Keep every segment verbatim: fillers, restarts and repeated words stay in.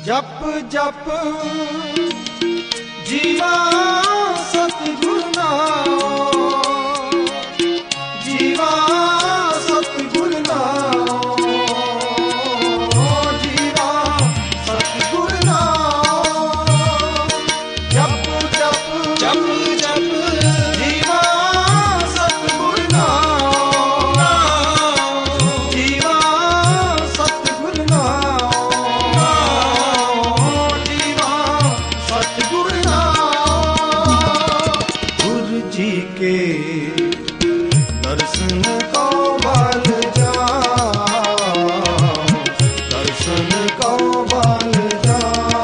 जप जप जीवा सतगुरु नाम, जीवा सतगुरु नाम, जीवा सतगुरु नाम। जप जप जप जप जीवा सतगुरु नाम, जीवा सतगुरु नाम, जीवा सतगुरु नाम। गुरु जी के दर्शन को बल जा, दर्शन को बल जा।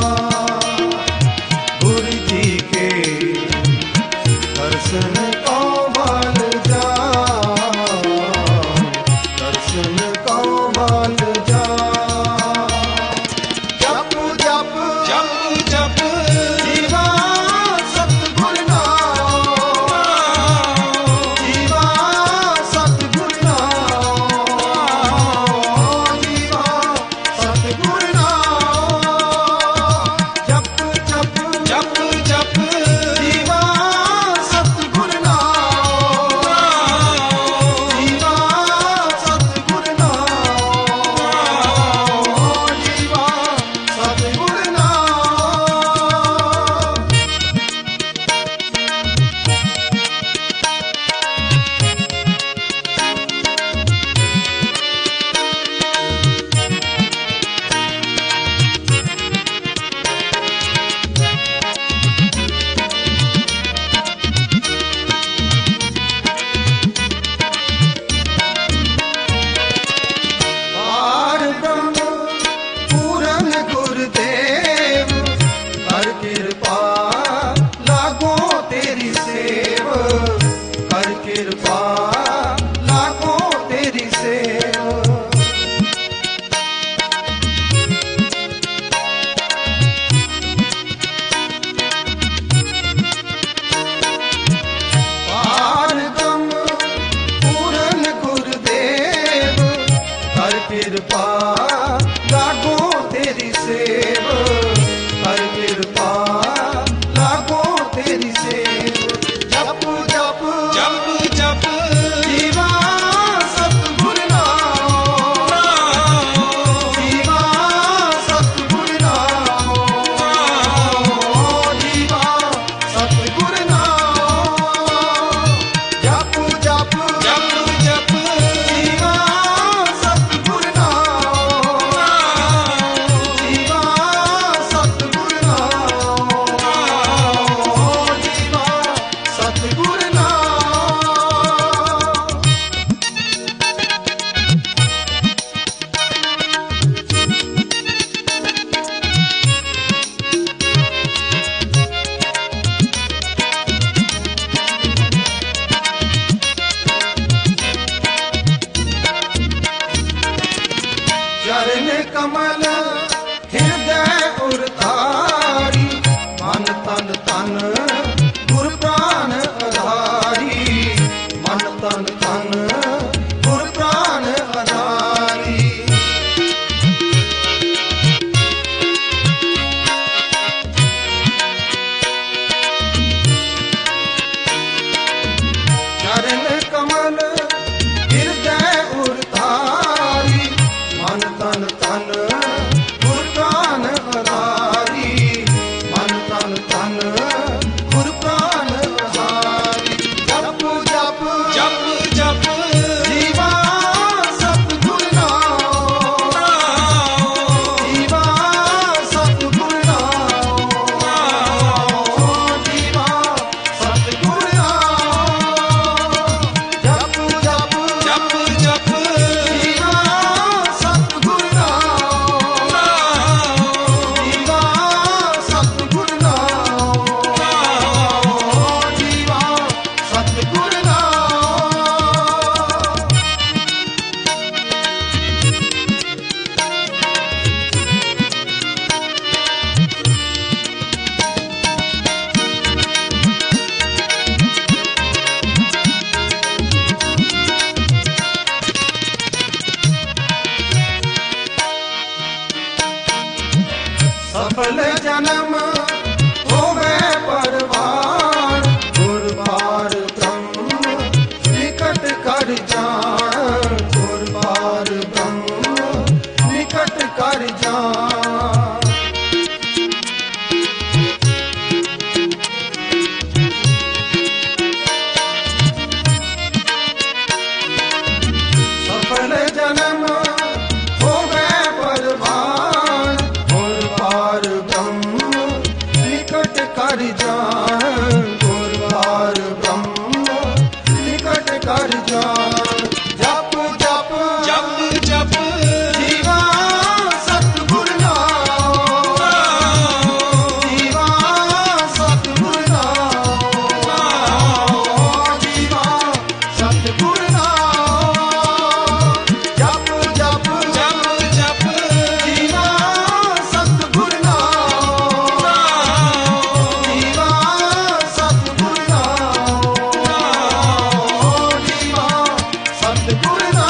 गुरु जी के दर्शन को बल जा, दर्शन को बल जा। जप जप जप जप जीवा सतगुरु नाम, जीवा सतगुरु नाम, जीवा सतगुरु नाम। जप जप जप जप जीवा सतगुरु नाम, जीवा सतगुरु नाम, जीवा सतगुरु नाम। पार ब्रह्म पूरन गुरुदेव, कर कृपा लागो तेरी सेव, कर कृपा लागो तेरी सेव। पार ब्रह्म पूरन गुरुदेव, कर कृपा लागो तेरी सेव, कर कृपा लागो तेरी सेव। जप जप जप जप जीवा सतगुरु नाम, जीवा सतगुरु नाम, जीवा सतगुरु नाम। जप जप जप जप जीवा सतगुरु नाम, जीवा सतगुरु नाम, जीवा सतगुरु नाम। चरण कमल हृदय उरतारी, मन तन तन गुर प्राण आधारी, मन तन तन गुर प्राण आधारी। चरण कमल हृदय उरतारी, मन तन तन गुर प्राण सफल जन्म होवे परवान, गुरबार ब्रह्म निकट कर जान, गुरबार ब्रह्म निकट कर जान। सफल जन्म होवे परवान, गुरबार ब्रह्म निकट कर जान, गुरबार ब्रह्म निकट कर जान। जप जप जप जप जीवा सतगुर नाम, जीवा सतगुर नाम, जीवा सतगुर नाम। जप जप जप जप जीवा सतगुर नाम, जीवा सतगुर नाम, जीवा सतगुर नाम।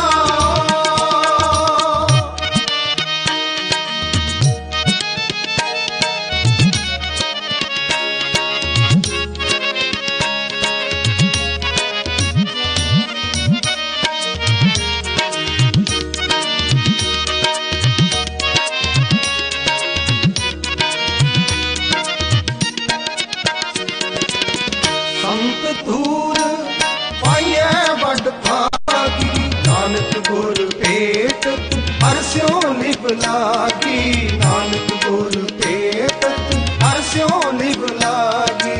संत धूर पाइए बड़ भागी, नानक गुर पेट हर्ष्यों निभ लागी, नानक गुर पेट हर्ष्यों निभ लागी।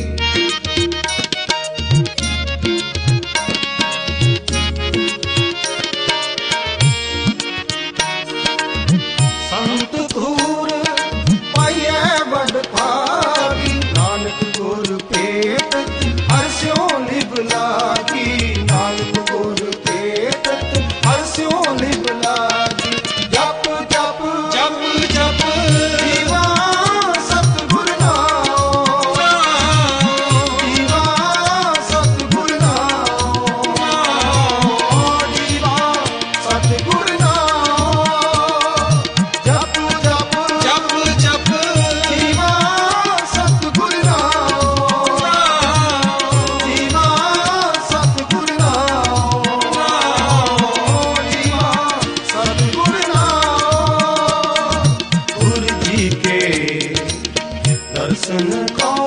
संत धूर पाइए बड़ भागी, नानक गुर पेट हर्ष्यों निभ लागी, नानक गुर पेट हर्ष्यों निभ लागी। जप जप जप जप जीवा सतगुर नाम, जीवा सतगुर नाम, जीवा सतगुर नाम। जप जप जप जप जीवा सतगुर नाम, जीवा सतगुर नाम, जीवा सतगुर नाम। गुरु जी के दर्शन का